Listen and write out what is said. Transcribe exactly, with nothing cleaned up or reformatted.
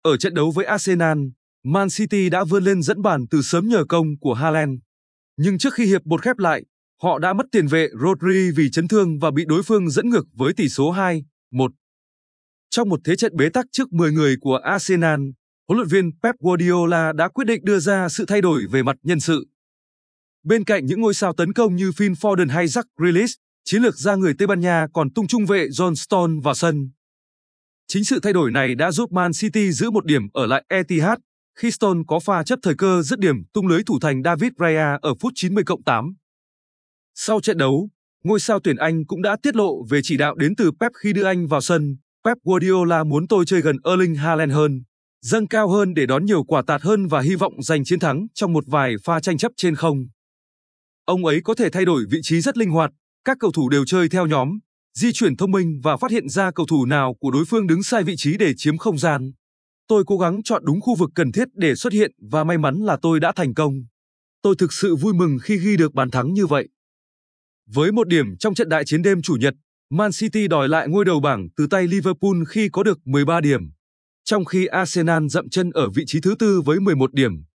Ở trận đấu với Arsenal, Man City đã vươn lên dẫn bàn từ sớm nhờ công của Haaland. Nhưng trước khi hiệp một khép lại, họ đã mất tiền vệ Rodri vì chấn thương và bị đối phương dẫn ngược với tỷ số hai một. Trong một thế trận bế tắc trước mười người của Arsenal, huấn luyện viên Pep Guardiola đã quyết định đưa ra sự thay đổi về mặt nhân sự. Bên cạnh những ngôi sao tấn công như Phil Foden hay Jack Grealish, chiến lược gia người Tây Ban Nha còn tung trung vệ John Stones vào sân. Chính sự thay đổi này đã giúp Man City giữ một điểm ở lại Etihad khi Stones có pha chấp thời cơ dứt điểm tung lưới thủ thành David Raya ở phút chín mươi cộng tám. Sau trận đấu, ngôi sao tuyển Anh cũng đã tiết lộ về chỉ đạo đến từ Pep khi đưa anh vào sân. Pep Guardiola muốn tôi chơi gần Erling Haaland hơn, dâng cao hơn để đón nhiều quả tạt hơn và hy vọng giành chiến thắng trong một vài pha tranh chấp trên không. Ông ấy có thể thay đổi vị trí rất linh hoạt, các cầu thủ đều chơi theo nhóm, di chuyển thông minh và phát hiện ra cầu thủ nào của đối phương đứng sai vị trí để chiếm không gian. Tôi cố gắng chọn đúng khu vực cần thiết để xuất hiện và may mắn là tôi đã thành công. Tôi thực sự vui mừng khi ghi được bàn thắng như vậy. Với một điểm trong trận đại chiến đêm Chủ nhật, Man City đòi lại ngôi đầu bảng từ tay Liverpool khi có được mười ba điểm, trong khi Arsenal dậm chân ở vị trí thứ tư với mười một điểm.